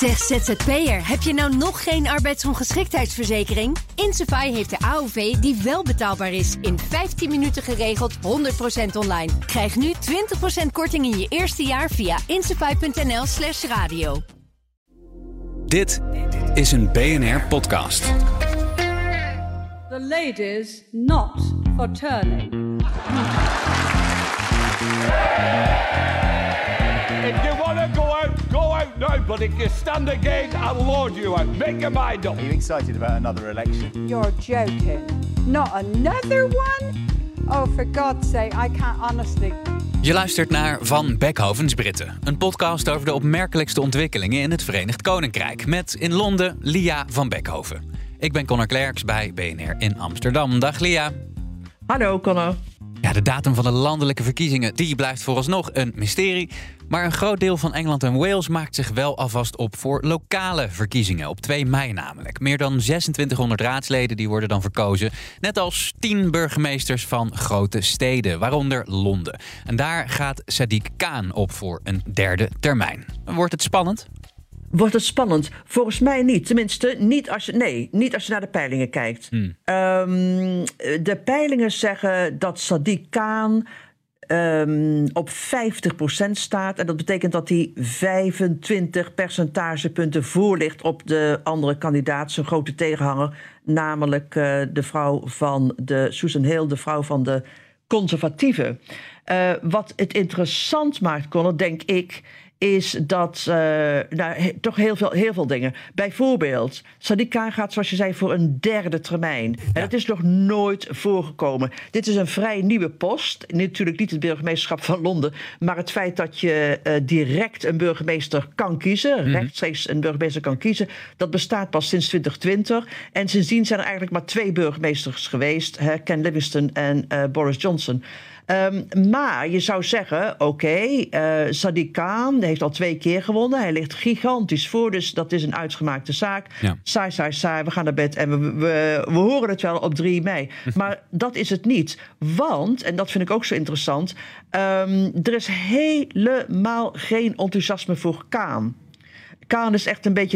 Zeg ZZP'er, heb je nou nog geen arbeidsongeschiktheidsverzekering? Insafai heeft de AOV die wel betaalbaar is. In 15 minuten geregeld, 100% online. Krijg nu 20% korting in je eerste jaar via insafai.nl/radio. Dit is een BNR-podcast. The ladies not for turning. If you want to go out now. But if you stand again, I'll lord you out. Make your mind up. Are you excited about another election? You're joking. Not another one? Oh, for God's sake, I can't honestly... Je luistert naar Van Beckhovens Britten. Een podcast over de opmerkelijkste ontwikkelingen in het Verenigd Koninkrijk. Met in Londen Lia van Beckhoven. Ik ben Connor Klerks bij BNR in Amsterdam. Dag Lia. Hallo Connor. Ja, de datum van de landelijke verkiezingen die blijft vooralsnog een mysterie. Maar een groot deel van Engeland en Wales maakt zich wel alvast op voor lokale verkiezingen. Op 2 mei namelijk. Meer dan 2600 raadsleden die worden dan verkozen. Net als 10 burgemeesters van grote steden, waaronder Londen. En daar gaat Sadiq Khan op voor een 3e termijn. Wordt het spannend? Wordt het spannend? Volgens mij niet. Tenminste, niet als je naar de peilingen kijkt. De peilingen zeggen dat Sadiq Khan op 50% staat. En dat betekent dat hij 25 percentagepunten voor ligt op de andere kandidaat, zijn grote tegenhanger. Namelijk de vrouw van Susan Hill, de vrouw van de conservatieven. Wat het interessant maakt, Connor, denk ik, is dat toch heel veel dingen. Bijvoorbeeld, Sadiq Khan gaat, zoals je zei, voor een 3e termijn. En dat is nog nooit voorgekomen. Dit is een vrij nieuwe post. Natuurlijk niet het burgemeesterschap van Londen, maar het feit dat je direct een burgemeester kan kiezen, rechtstreeks een burgemeester kan kiezen, dat bestaat pas sinds 2020. En sindsdien zijn er eigenlijk maar 2 burgemeesters geweest, Ken Livingstone en Boris Johnson. Maar je zou zeggen, Sadiq Khan heeft al 2 keer gewonnen. Hij ligt gigantisch voor, dus dat is een uitgemaakte zaak. Ja. Saai, we gaan naar bed en we horen het wel op 3 mei. Maar dat is het niet. Want, en dat vind ik ook zo interessant, er is helemaal geen enthousiasme voor Khan. Khan is echt een beetje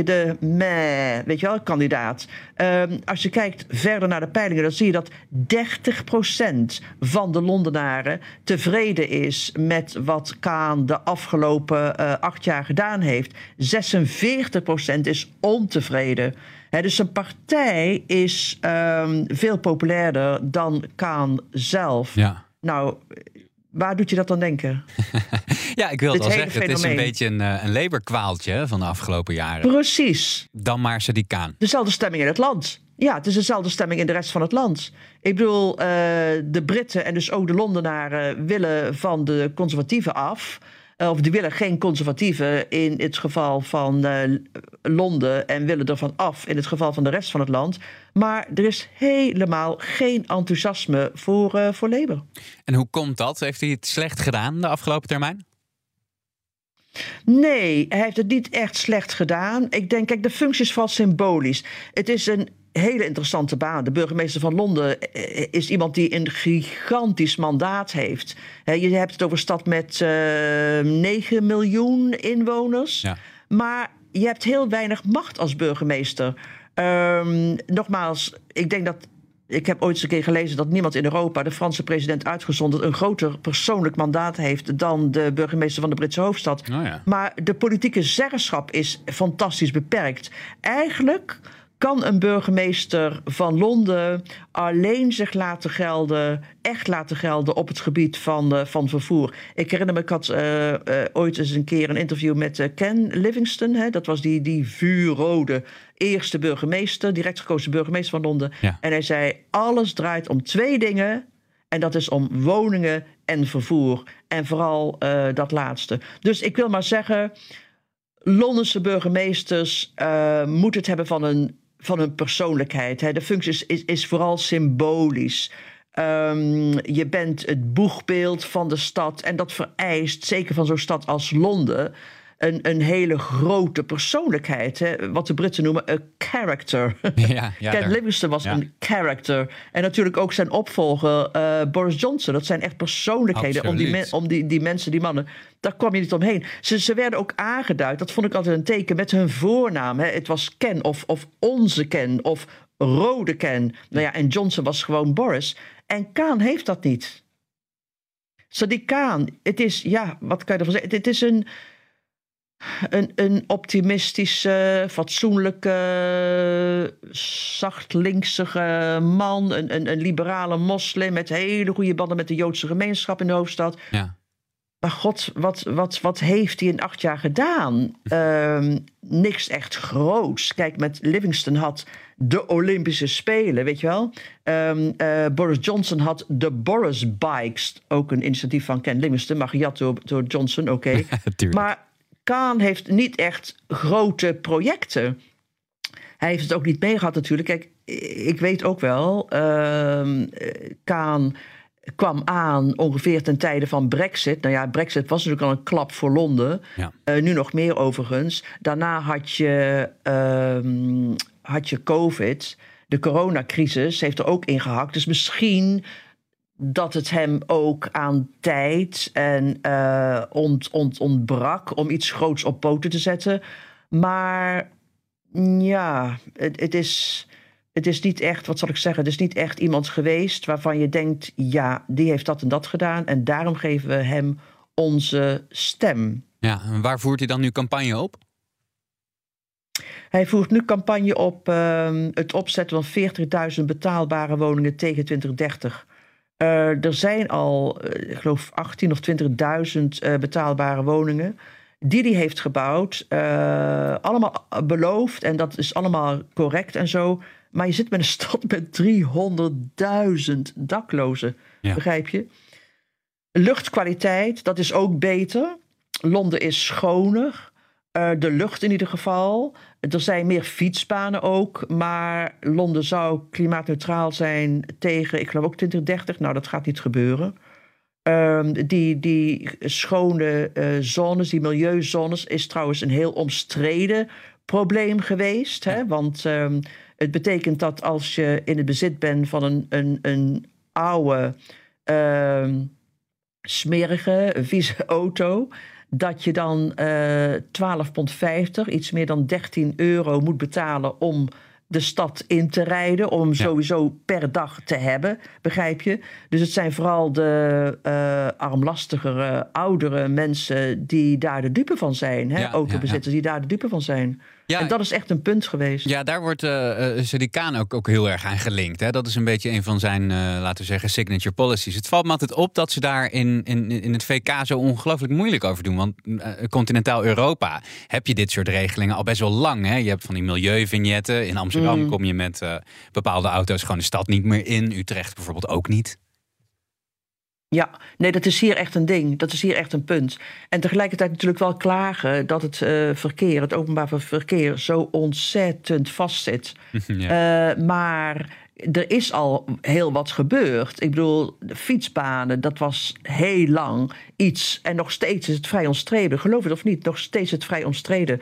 de kandidaat. Als je kijkt verder naar de peilingen, dan zie je dat 30% van de Londenaren tevreden is met wat Khan de afgelopen 8 jaar gedaan heeft. 46% is ontevreden. Dus zijn partij is veel populairder dan Khan zelf. Ja. Nou, waar doet je dat dan denken? Ja, ik wil wel zeggen, het is een beetje een Labour-kwaaltje van de afgelopen jaren. Precies. Dan maar Sadiq Khan. Dezelfde stemming in het land. Ja, het is dezelfde stemming in de rest van het land. Ik bedoel, de Britten en dus ook de Londenaren willen van de conservatieven af. Of die willen geen conservatieven in het geval van Londen en willen ervan af in het geval van de rest van het land. Maar er is helemaal geen enthousiasme voor Labour. En hoe komt dat? Heeft hij het slecht gedaan de afgelopen termijn? Nee, hij heeft het niet echt slecht gedaan. Ik denk, kijk, de functie is vooral symbolisch. Het is een hele interessante baan. De burgemeester van Londen is iemand die een gigantisch mandaat heeft. Je hebt het over een stad met 9 miljoen inwoners. Ja. Maar je hebt heel weinig macht als burgemeester. Nogmaals, ik heb ooit eens een keer gelezen dat niemand in Europa, de Franse president uitgezonderd, een groter persoonlijk mandaat heeft dan de burgemeester van de Britse hoofdstad. Oh ja. Maar de politieke zeggenschap is fantastisch beperkt. Eigenlijk kan een burgemeester van Londen alleen zich echt laten gelden op het gebied van vervoer. Ik herinner me, ik had ooit eens een keer een interview met Ken Livingstone. Dat was die vuurrode eerste burgemeester, direct gekozen burgemeester van Londen. Ja. En hij zei, alles draait om 2 dingen. En dat is om woningen en vervoer. En vooral dat laatste. Dus ik wil maar zeggen, Londense burgemeesters moeten het hebben van hun persoonlijkheid. De functie is vooral symbolisch. Je bent het boegbeeld van de stad. En dat vereist, zeker van zo'n stad als Londen, een hele grote persoonlijkheid. Hè? Wat de Britten noemen een character. Ken Livingstone was een character. En natuurlijk ook zijn opvolger Boris Johnson. Dat zijn echt persoonlijkheden. Om die mensen, die mannen. Daar kwam je niet omheen. Ze werden ook aangeduid. Dat vond ik altijd een teken met hun voornaam. Hè? Het was Ken of onze Ken of rode Ken. Nou ja, en Johnson was gewoon Boris. En Khan heeft dat niet. Sadiq Khan, het is, wat kan je ervan zeggen? Het is een optimistische, fatsoenlijke, zacht linksige man. Een liberale moslim met hele goede banden met de Joodse gemeenschap in de hoofdstad. Ja. Maar god, wat heeft hij in 8 jaar gedaan? Niks echt groots. Kijk, met Livingstone had de Olympische Spelen, weet je wel. Boris Johnson had de Boris Bikes. Ook een initiatief van Ken Livingstone, maar gejat door Johnson, oké. Maar Khan heeft niet echt grote projecten. Hij heeft het ook niet meegehad natuurlijk. Kijk, ik weet ook wel, Khan kwam aan ongeveer ten tijde van Brexit. Nou ja, Brexit was natuurlijk al een klap voor Londen. Ja. Nu nog meer overigens. Daarna had je COVID. De coronacrisis heeft er ook in gehakt. Dus misschien dat het hem ook aan tijd en ontbrak om iets groots op poten te zetten. Maar ja, het is niet echt, wat zal ik zeggen, het is niet echt iemand geweest waarvan je denkt, ja, die heeft dat en dat gedaan en daarom geven we hem onze stem. Ja, en waar voert hij dan nu campagne op? Hij voert nu campagne op het opzetten van 40.000 betaalbare woningen tegen 2030. Er zijn al, ik geloof, 18.000 of 20.000 betaalbare woningen die hij heeft gebouwd. Allemaal beloofd en dat is allemaal correct en zo. Maar je zit met een stad met 300.000 daklozen, begrijp je? Luchtkwaliteit, dat is ook beter. Londen is schoner. De lucht in ieder geval. Er zijn meer fietsbanen ook. Maar Londen zou klimaatneutraal zijn tegen, ik geloof ook 2030. Nou, dat gaat niet gebeuren. Die schone zones, die milieuzones, is trouwens een heel omstreden probleem geweest. Hè? Want het betekent dat als je in het bezit bent van een oude, smerige, vieze auto, dat je dan £12,50, iets meer dan €13 moet betalen om de stad in te rijden, om sowieso per dag te hebben, begrijp je? Dus het zijn vooral de armlastigere, oudere mensen die daar de dupe van zijn. Hè? Autobezitters die daar de dupe van zijn. Ja, en dat is echt een punt geweest. Ja, daar wordt Sadiq Khan ook heel erg aan gelinkt. Hè? Dat is een beetje een van zijn, laten we zeggen, signature policies. Het valt me altijd op dat ze daar in het VK zo ongelooflijk moeilijk over doen. Want continentaal Europa heb je dit soort regelingen al best wel lang. Hè? Je hebt van die milieuvignetten. In Amsterdam kom je met bepaalde auto's gewoon de stad niet meer in. Utrecht bijvoorbeeld ook niet. Ja, nee, dat is hier echt een ding. Dat is hier echt een punt. En tegelijkertijd natuurlijk wel klagen dat het verkeer, het openbaar verkeer, zo ontzettend vastzit. Maar er is al heel wat gebeurd. Ik bedoel, de fietsbanen, dat was heel lang iets. En nog steeds is het vrij omstreden. Geloof het of niet, nog steeds is het vrij omstreden.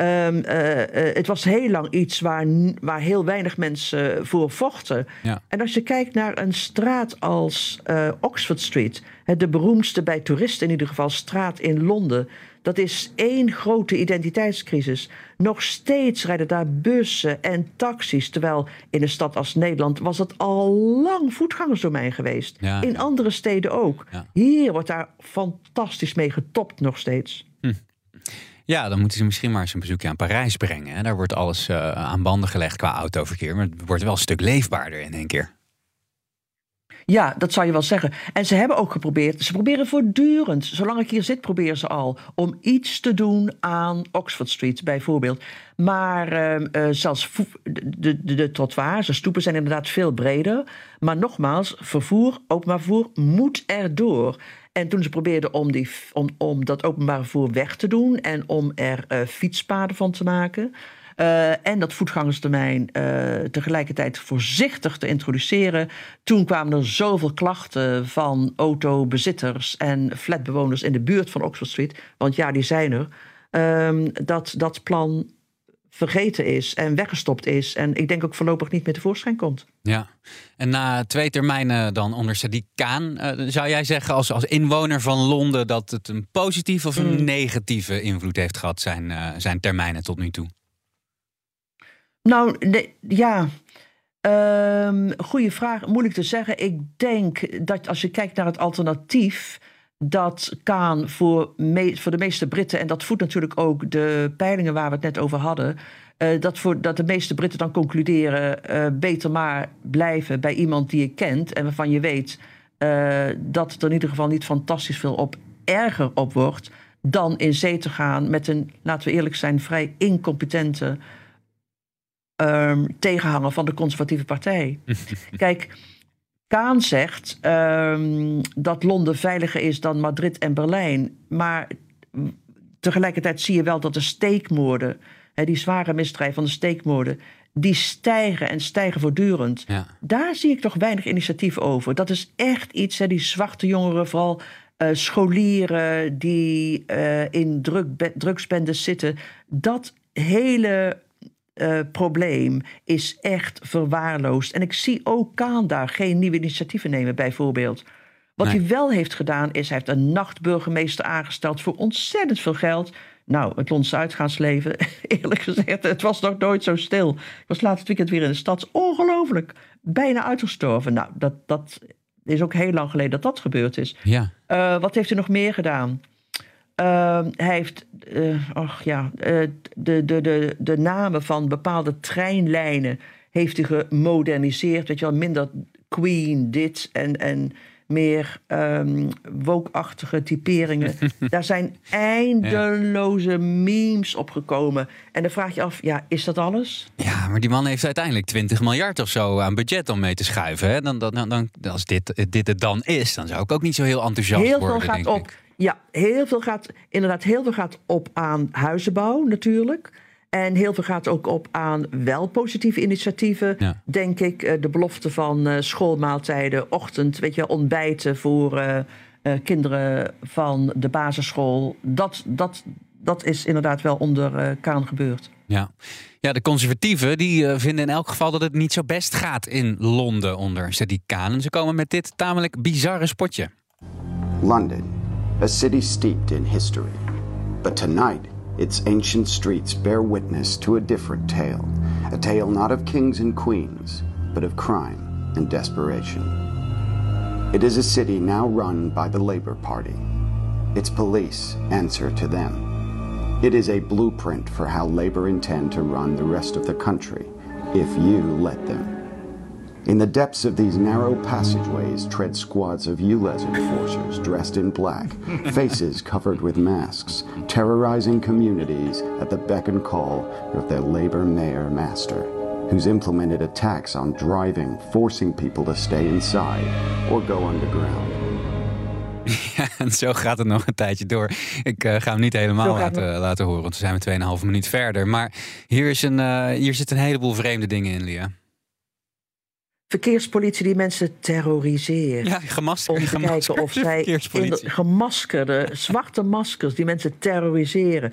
Het was heel lang iets waar heel weinig mensen voor vochten. Ja. En als je kijkt naar een straat als Oxford Street, de beroemdste bij toeristen in ieder geval straat in Londen, dat is één grote identiteitscrisis. Nog steeds rijden daar bussen en taxis, terwijl in een stad als Nederland was het al lang voetgangersdomein geweest. Ja. In andere steden ook. Ja. Hier wordt daar fantastisch mee getopt nog steeds. Ja, dan moeten ze misschien maar eens een bezoekje aan Parijs brengen. Hè? Daar wordt alles aan banden gelegd qua autoverkeer. Maar het wordt wel een stuk leefbaarder in één keer. Ja, dat zou je wel zeggen. En ze hebben ook geprobeerd, ze proberen voortdurend, zolang ik hier zit, proberen ze al om iets te doen aan Oxford Street bijvoorbeeld. Maar zelfs de trottoirs, de stoepen zijn inderdaad veel breder. Maar nogmaals, openbaar vervoer moet erdoor. En toen ze probeerden om dat openbaar vervoer weg te doen en om er fietspaden van te maken, en dat voetgangersterrein tegelijkertijd voorzichtig te introduceren, toen kwamen er zoveel klachten van autobezitters en flatbewoners in de buurt van Oxford Street. Want ja, die zijn er. dat plan vergeten is en weggestopt is. En ik denk ook voorlopig niet meer tevoorschijn komt. Ja, en na 2 termijnen dan onder Sadiq Khan, zou jij zeggen als inwoner van Londen dat het een positieve of een negatieve invloed heeft gehad, zijn termijnen tot nu toe? Nou, goede vraag. Moeilijk te zeggen. Ik denk dat als je kijkt naar het alternatief, dat Khan voor de meeste Britten, en dat voedt natuurlijk ook de peilingen waar we het net over hadden, dat de meeste Britten dan concluderen, beter maar blijven bij iemand die je kent en waarvan je weet dat het er in ieder geval niet fantastisch veel erger op wordt, dan in zee te gaan met een, laten we eerlijk zijn, vrij incompetente tegenhanger van de conservatieve partij. Kijk, Khan zegt dat Londen veiliger is dan Madrid en Berlijn. Maar tegelijkertijd zie je wel dat de steekmoorden, die zware misdrijven van de steekmoorden, die stijgen voortdurend. Ja. Daar zie ik toch weinig initiatief over. Dat is echt iets, die zwarte jongeren, vooral scholieren die in drugsbendes zitten. Dat hele probleem is echt verwaarloosd. En ik zie ook Khan daar geen nieuwe initiatieven nemen, bijvoorbeeld. Wat hij wel heeft gedaan is, hij heeft een nachtburgemeester aangesteld voor ontzettend veel geld. Nou, het Londense uitgaansleven, eerlijk gezegd, het was nog nooit zo stil. Ik was laatst weekend weer in de stad, ongelooflijk, bijna uitgestorven. Nou, dat is ook heel lang geleden dat gebeurd is. Ja. Wat heeft hij nog meer gedaan? Hij heeft de namen van bepaalde treinlijnen heeft hij gemoderniseerd. Weet je wel, minder Queen dit en meer woke-achtige typeringen. Daar zijn eindeloze memes opgekomen. En dan vraag je af, is dat alles? Ja, maar die man heeft uiteindelijk 20 miljard of zo aan budget om mee te schuiven. Hè? Dan, als dit het dan is, dan zou ik ook niet zo heel enthousiast worden, veel gaat op. Ja, heel veel gaat op aan huizenbouw natuurlijk. En heel veel gaat ook op aan wel positieve initiatieven. Ja. Denk ik, de belofte van schoolmaaltijden, ontbijten voor kinderen van de basisschool. Dat is inderdaad wel onder Khan gebeurd. Ja, de conservatieven die vinden in elk geval dat het niet zo best gaat in Londen onder Sadiq Khan. En ze komen met dit tamelijk bizarre spotje. London, a city steeped in history. But tonight, its ancient streets bear witness to a different tale. A tale not of kings and queens, but of crime and desperation. It is a city now run by the Labour Party. Its police answer to them. It is a blueprint for how Labour intend to run the rest of the country, if you let them. In the depths of these narrow passageways tread squads of ULEZ enforcers dressed in black, faces covered with masks, terrorizing communities at the beck and call of their Labour mayor master, who's implemented attacks on driving, forcing people to stay inside or go underground. Ja, en zo gaat het nog een tijdje door. Ik ga hem niet helemaal laten horen, want dan zijn we 2,5 minuut verder. Maar hier zit een heleboel vreemde dingen in, Lia. Verkeerspolitie die mensen terroriseren. Ja, om te kijken of zij gemaskerde, zwarte maskers die mensen terroriseren.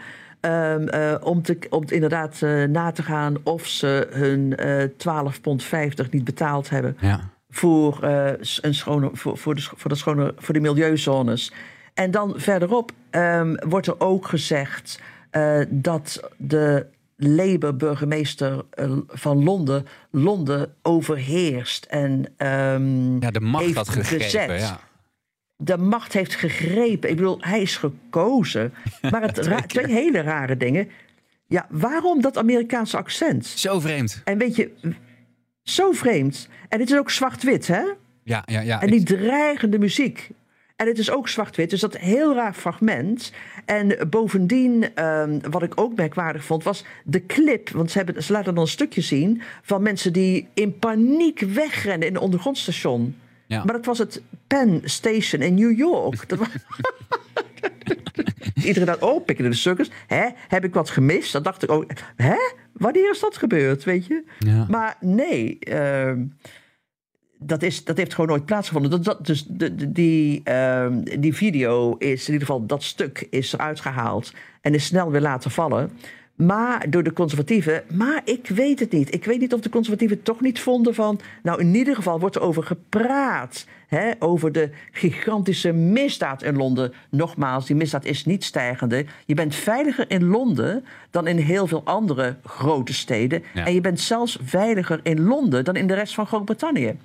Om inderdaad na te gaan of ze hun £12,50 niet betaald hebben. Ja. Voor de milieuzones. En dan verderop wordt er ook gezegd dat de Labour-burgemeester van Londen overheerst en de macht heeft had gegrepen, bezet. Ja. De macht heeft gegrepen. Ik bedoel, hij is gekozen. Maar twee hele rare dingen. Ja, waarom dat Amerikaanse accent? Zo vreemd. En weet je, zo vreemd. En het is ook zwart-wit, hè? Ja. En die dreigende muziek. En het is ook zwart-wit, dus dat een heel raar fragment. En bovendien, wat ik ook merkwaardig vond, was de clip. Want ze laten dan een stukje zien van mensen die in paniek wegrennen in een ondergrondstation. Ja. Maar dat was het Penn Station in New York. Dat was... Iedereen dacht, Picking in the Circus. Heb ik wat gemist? Dan dacht ik ook, wanneer is dat gebeurd, weet je? Ja. Maar nee... Dat heeft gewoon nooit plaatsgevonden. Die video is, in ieder geval dat stuk is eruit gehaald. en is snel weer laten vallen. Maar door de conservatieven, maar ik weet het niet. Ik weet niet of de conservatieven toch niet vonden van... Nou, in ieder geval wordt er over gepraat. Over de gigantische misdaad in Londen. Nogmaals, die misdaad is niet stijgende. Je bent veiliger in Londen dan in heel veel andere grote steden. Ja. En je bent zelfs veiliger in Londen dan in de rest van Groot-Brittannië.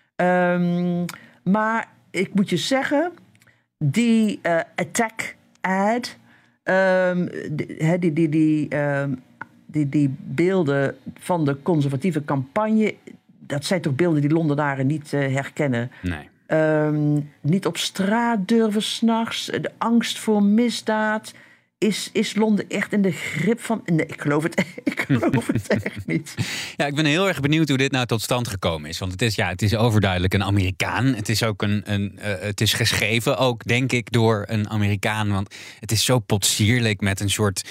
Maar ik moet je zeggen, die attack ad... Die beelden van de conservatieve campagne... dat zijn toch beelden die Londenaren niet herkennen. Nee. Niet op straat durven 's nachts. De angst voor misdaad. Is Londen echt in de grip van... Nee, ik geloof het echt niet. Ja, ik ben heel erg benieuwd hoe dit nou tot stand gekomen is. Want het is overduidelijk een Amerikaan. Het is ook het is geschreven ook, denk ik, door een Amerikaan. Want het is zo potsierlijk met een soort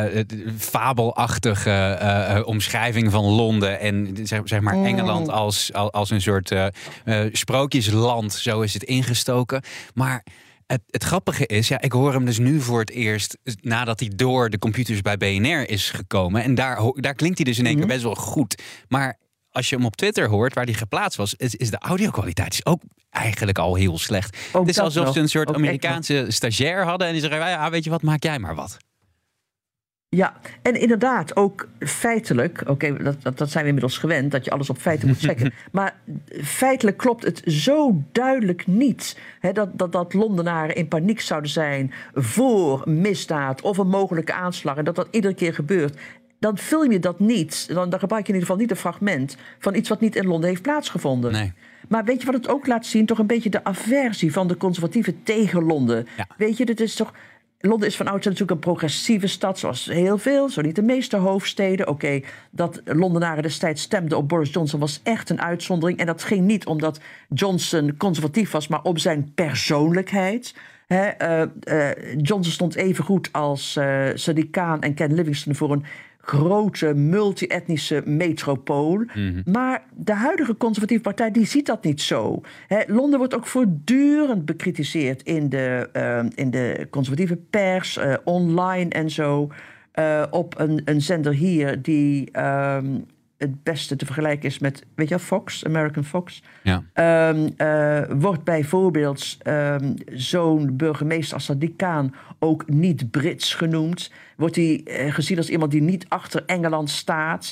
fabelachtige omschrijving van Londen. En zeg maar Engeland als een soort sprookjesland. Zo is het ingestoken. Maar... Het grappige is, ik hoor hem dus nu voor het eerst... nadat hij door de computers bij BNR is gekomen. En daar klinkt hij dus in één keer best wel goed. Maar als je hem op Twitter hoort, waar hij geplaatst was... is de audio-kwaliteit ook eigenlijk al heel slecht. Ook het is alsof nog. ze een soort Amerikaanse stagiair hadden... en die zeggen, weet je wat, maak jij maar wat. Ja, en inderdaad, ook feitelijk... Oké, dat zijn we inmiddels gewend, dat je alles op feiten moet checken. Maar feitelijk klopt het zo duidelijk niet... dat Londenaren in paniek zouden zijn voor misdaad... of een mogelijke aanslag, en dat iedere keer gebeurt. Dan film je dat niet. Dan gebruik je in ieder geval niet een fragment... van iets wat niet in Londen heeft plaatsgevonden. Nee. Maar weet je wat het ook laat zien? Toch een beetje de aversie van de conservatieven tegen Londen. Ja. Weet je, dit is toch... Londen is van oudsher natuurlijk een progressieve stad, zoals heel veel, zo niet de meeste hoofdsteden. Dat Londenaren destijds stemden op Boris Johnson was echt een uitzondering. En dat ging niet omdat Johnson conservatief was, maar om zijn persoonlijkheid. Johnson stond even goed als Sadiq Khan en Ken Livingstone voor een grote multi-etnische metropool. Mm-hmm. Maar de huidige conservatieve partij die ziet dat niet zo. Londen wordt ook voortdurend bekritiseerd in de conservatieve pers, online en zo. Op een zender hier die het beste te vergelijken is met, weet je wel, Fox, American Fox. Ja. Wordt bijvoorbeeld zo'n burgemeester als Sadiq Khan ook niet Brits genoemd. Wordt hij gezien als iemand die niet achter Engeland staat.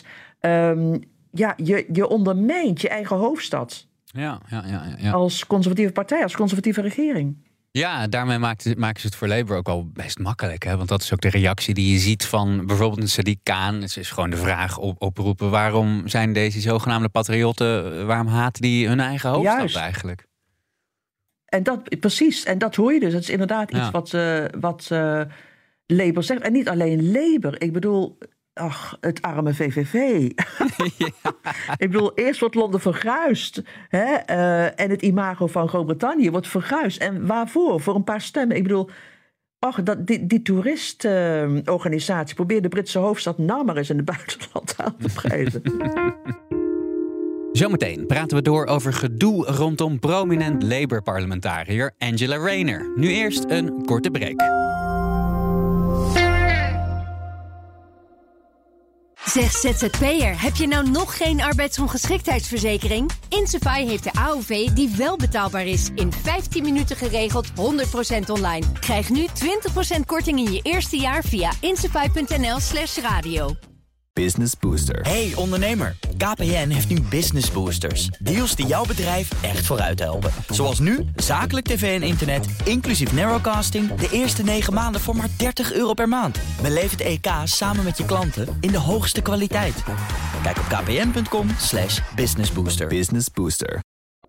Je ondermijnt je eigen hoofdstad. Ja. Als conservatieve partij, als conservatieve regering. Ja, daarmee maken ze het voor Labour ook wel best makkelijk. Hè? Want dat is ook de reactie die je ziet van bijvoorbeeld een Sadiq Khan. Het is gewoon de vraag oproepen. Waarom zijn deze zogenaamde patriotten, waarom haten die hun eigen hoofdstad eigenlijk? En precies, en dat hoor je dus. Dat is inderdaad iets wat Labour zegt. En niet alleen Labour. Ik bedoel, het arme VVV. Ja. Ik bedoel, eerst wordt Londen verguisd. En het imago van Groot-Brittannië wordt verguisd. En waarvoor? Voor een paar stemmen. Ik bedoel, die toeristenorganisatie probeert de Britse hoofdstad nou maar eens in het buitenland aan te prijzen. Zometeen praten we door over gedoe rondom prominent Labour-parlementariër Angela Rayner. Nu eerst een korte break. Zeg ZZP'er, heb je nou nog geen arbeidsongeschiktheidsverzekering? Insafai heeft de AOV die wel betaalbaar is. In 15 minuten geregeld, 100% online. Krijg nu 20% korting in je eerste jaar via insafai.nl/radio. Business Booster. Hey ondernemer, KPN heeft nu Business Boosters. Deals die jouw bedrijf echt vooruit helpen. Zoals nu, zakelijk tv en internet, inclusief narrowcasting... de eerste 9 maanden voor maar €30 per maand. Beleef het EK samen met je klanten in de hoogste kwaliteit. Kijk op kpn.com/businessbooster. Business Booster.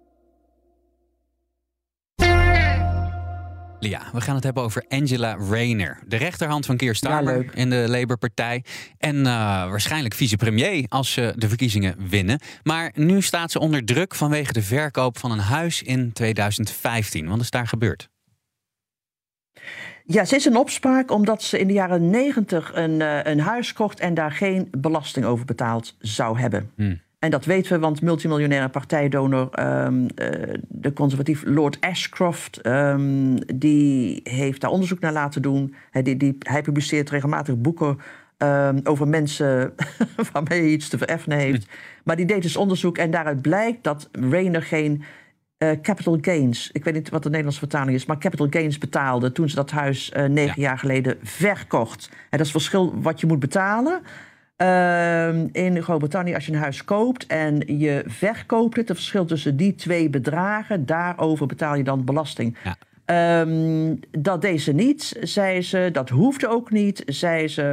Ja, we gaan het hebben over Angela Rayner. De rechterhand van Keir Starmer in de Labour-partij. En waarschijnlijk vicepremier als ze de verkiezingen winnen. Maar nu staat ze onder druk vanwege de verkoop van een huis in 2015. Wat is daar gebeurd? Ja, ze is in opspraak omdat ze in de jaren 90 een huis kocht en daar geen belasting over betaald zou hebben. En dat weten we, want multimiljonaire partijdonor, de conservatief Lord Ashcroft, die heeft daar onderzoek naar laten doen. Hij publiceert regelmatig boeken over mensen waarmee hij iets te vereffenen heeft. Maar die deed dus onderzoek en daaruit blijkt dat Rayner geen capital gains, ik weet niet wat de Nederlandse vertaling is, maar capital gains betaalde toen ze dat huis 9 jaar geleden verkocht. En dat is het verschil wat je moet betalen. In Groot-Brittannië, als je een huis koopt en je verkoopt het verschil tussen die 2 bedragen, daarover betaal je dan belasting. Ja. Dat deed ze niet, zei ze. Dat hoefde ook niet, zei ze.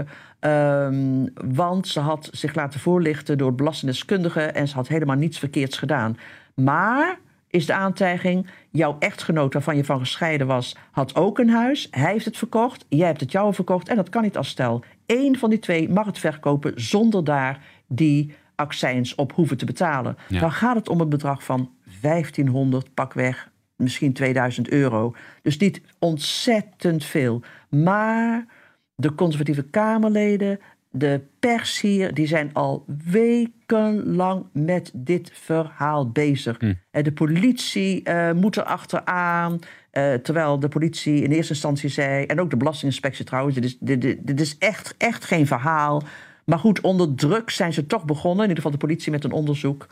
Want ze had zich laten voorlichten door belastingdeskundigen en ze had helemaal niets verkeerds gedaan. Maar is de aantijging, jouw echtgenoot waarvan je van gescheiden was, had ook een huis. Hij heeft het verkocht, jij hebt het jouwe verkocht en dat kan niet als stel. Eén van die 2 mag het verkopen zonder daar die accijns op hoeven te betalen. Ja. Dan gaat het om een bedrag van 1500 pakweg, misschien 2000 euro. Dus niet ontzettend veel. Maar de conservatieve Kamerleden, de pers hier, die zijn al wekenlang met dit verhaal bezig. En de politie moet er achteraan. Terwijl de politie in eerste instantie zei, en ook de Belastinginspectie trouwens, dit is echt geen verhaal. Maar goed, onder druk zijn ze toch begonnen, in ieder geval de politie met een onderzoek.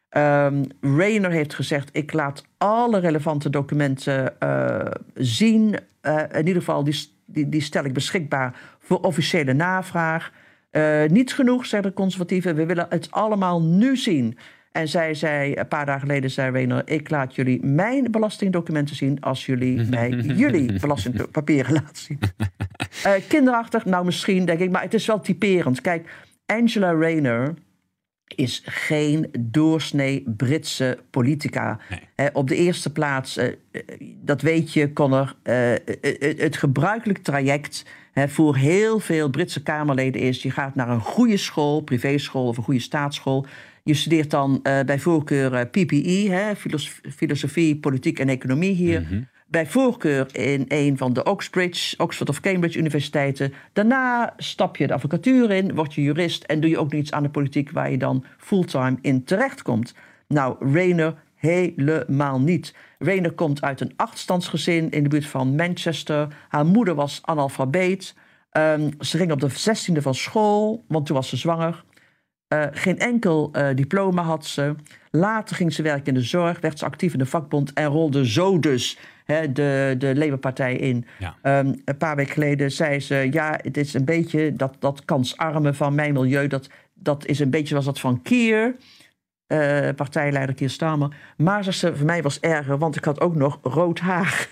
Rayner heeft gezegd, ik laat alle relevante documenten zien. In ieder geval, die stel ik beschikbaar voor officiële navraag. Niet genoeg, zeggen de conservatieven, we willen het allemaal nu zien. En zij zei, een paar dagen geleden zei Rayner, ik laat jullie mijn belastingdocumenten zien als jullie mij jullie belastingpapieren laten zien. Kinderachtig, nou misschien, denk ik, maar het is wel typerend. Kijk, Angela Rayner is geen doorsnee Britse politica. Nee. Op de eerste plaats, dat weet je, Connor, het gebruikelijk traject voor heel veel Britse Kamerleden is, je gaat naar een goede school, privéschool of een goede staatsschool. Je studeert dan bij voorkeur PPE, filosofie, politiek en economie hier. Mm-hmm. Bij voorkeur in een van de Oxford of Cambridge universiteiten. Daarna stap je de advocatuur in, word je jurist en doe je ook niets aan de politiek waar je dan fulltime in terechtkomt. Nou, Rayner helemaal niet. Rayner komt uit een achterstandsgezin in de buurt van Manchester. Haar moeder was analfabeet. Ze ging op de 16e van school, want toen was ze zwanger. Geen enkel diploma had ze. Later ging ze werken in de zorg, werd ze actief in de vakbond en rolde zo dus de Labour-partij in. Ja. Een paar weken geleden zei ze, ja, het is een beetje dat kansarme van mijn milieu, dat is een beetje zoals dat van Keir, partijleider Keir Starmer. Maar ze, voor mij was erger, want ik had ook nog rood haar.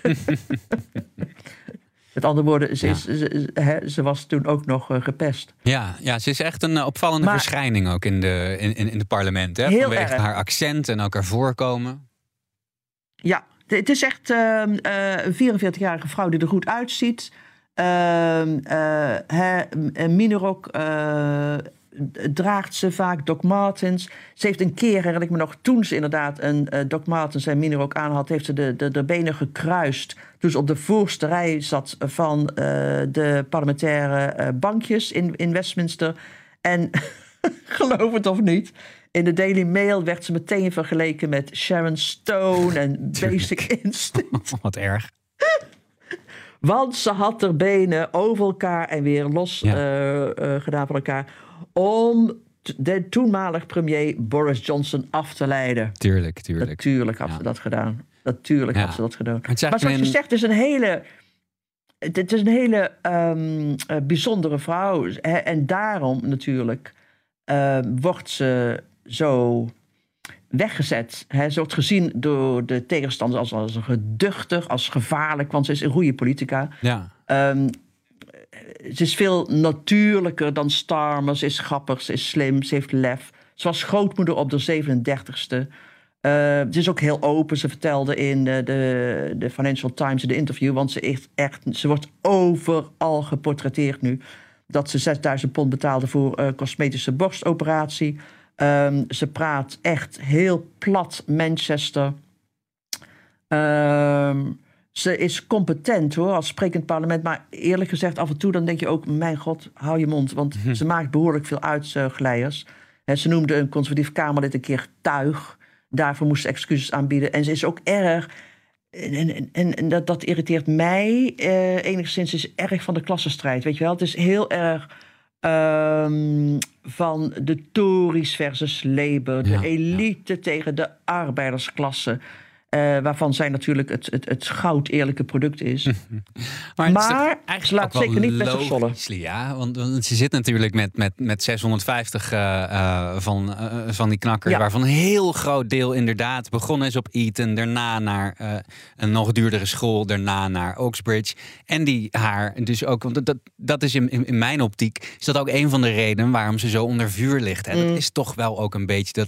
Met andere woorden, ze was toen ook nog gepest. Ja, ze is echt een opvallende verschijning ook in de parlement. Hè? Heel vanwege erg. Haar accent en ook haar voorkomen. Ja, het is echt een 44-jarige vrouw die er goed uitziet. Minerok draagt ze vaak, Doc Martens. Ze heeft een keer, herinner ik me nog, toen ze inderdaad een Doc Martens en Minerok aan had, heeft ze de benen gekruist. Toen ze op de voorste rij zat van de parlementaire bankjes in Westminster. En geloof het of niet, in de Daily Mail werd ze meteen vergeleken met Sharon Stone en Basic Instinct. Wat erg. Want ze had haar benen over elkaar en weer los gedaan van elkaar, om de toenmalig premier Boris Johnson af te leiden. Tuurlijk. Natuurlijk had ze dat gedaan. Natuurlijk had ze dat gedaan. Maar zoals je zegt, het is een hele bijzondere vrouw. En daarom natuurlijk wordt ze zo weggezet. Ze wordt gezien door de tegenstanders als een geduchter, als gevaarlijk, want ze is een goede politica. Ja. Ze is veel natuurlijker dan Starmer. Ze is grappig, ze is slim, ze heeft lef. Ze was grootmoeder op de 37e. Ze is ook heel open. Ze vertelde in de Financial Times in de interview, want ze wordt overal geportretteerd nu, dat ze £6.000 betaalde voor cosmetische borstoperatie. Ze praat echt heel plat Manchester. Ze is competent hoor, als sprekend parlement. Maar eerlijk gezegd, af en toe dan denk je ook, mijn god, hou je mond. Want ze maakt behoorlijk veel uitglijders. Ze noemde een conservatief Kamerlid een keer tuig. Daarvoor moest ze excuses aanbieden. En ze is ook erg... En dat irriteert mij enigszins, is erg van de klassenstrijd. Weet je wel, het is heel erg van de Tories versus Labour. De elite tegen de arbeidersklasse. Waarvan zij natuurlijk het goud eerlijke product is. maar ze laat zeker niet met zich zollen. Ja, want ze zit natuurlijk met 650 van die knakkers... waarvan een heel groot deel inderdaad begonnen is op Eton... daarna naar een nog duurdere school, daarna naar Oxbridge. En die haar dus ook... Want dat is in mijn optiek is dat ook een van de redenen... waarom ze zo onder vuur ligt. En dat is toch wel ook een beetje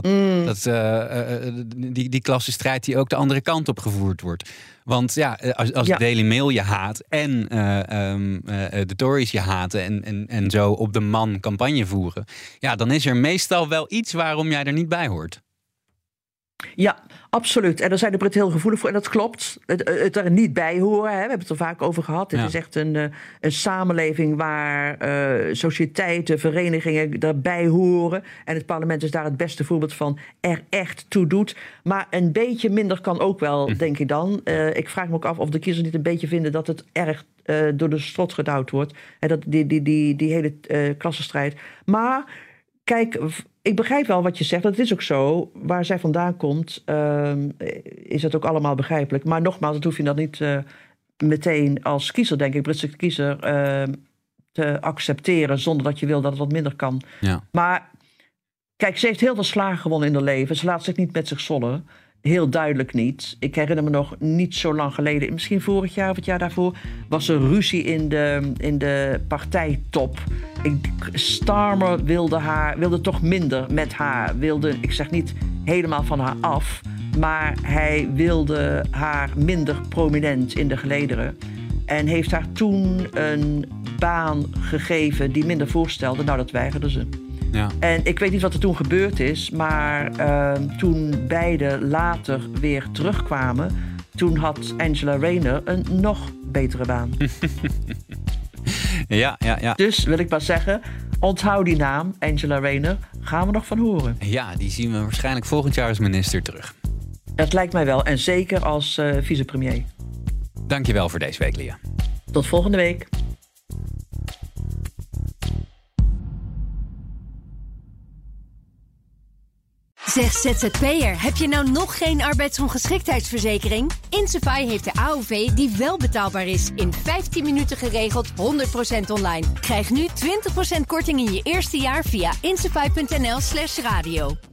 die klassenstrijd... die ook de andere kant op gevoerd wordt. Want als de Daily Mail je haat en de Tories je haten... en zo op de man campagne voeren... ja, dan is er meestal wel iets waarom jij er niet bij hoort. Ja, absoluut. En daar zijn de Britten heel gevoelig voor. En dat klopt. Het er niet bij horen. Hè. We hebben het er vaak over gehad. Het is echt een samenleving waar sociëteiten, verenigingen daarbij horen. En het parlement is daar het beste voorbeeld van er echt toe doet. Maar een beetje minder kan ook wel, denk ik dan. Ik vraag me ook af of de kiezers niet een beetje vinden dat het erg door de strot gedouwd wordt. En dat die hele klassenstrijd. Maar kijk, ik begrijp wel wat je zegt. Dat is ook zo. Waar zij vandaan komt, is het ook allemaal begrijpelijk. Maar nogmaals, dat hoef je dan niet meteen als kiezer, denk ik, Britse kiezer, te accepteren zonder dat je wil dat het wat minder kan. Ja. Maar kijk, ze heeft heel veel slagen gewonnen in haar leven. Ze laat zich niet met zich zollen. Heel duidelijk niet. Ik herinner me nog niet zo lang geleden, misschien vorig jaar of het jaar daarvoor, was er ruzie in de partijtop. Starmer wilde toch minder met haar. Ik zeg niet helemaal van haar af, maar hij wilde haar minder prominent in de gelederen. En heeft haar toen een baan gegeven die minder voorstelde. Nou, dat weigerde ze. Ja. En ik weet niet wat er toen gebeurd is, maar toen beide later weer terugkwamen, toen had Angela Rayner een nog betere baan. Ja. Dus wil ik maar zeggen, onthoud die naam, Angela Rayner, gaan we nog van horen. Ja, die zien we waarschijnlijk volgend jaar als minister terug. Dat lijkt mij wel, en zeker als vicepremier. Dankjewel voor deze week, Lia. Tot volgende week. Zeg ZZP'er, heb je nou nog geen arbeidsongeschiktheidsverzekering? Insafai heeft de AOV die wel betaalbaar is. In 15 minuten geregeld, 100% online. Krijg nu 20% korting in je eerste jaar via insafai.nl/radio.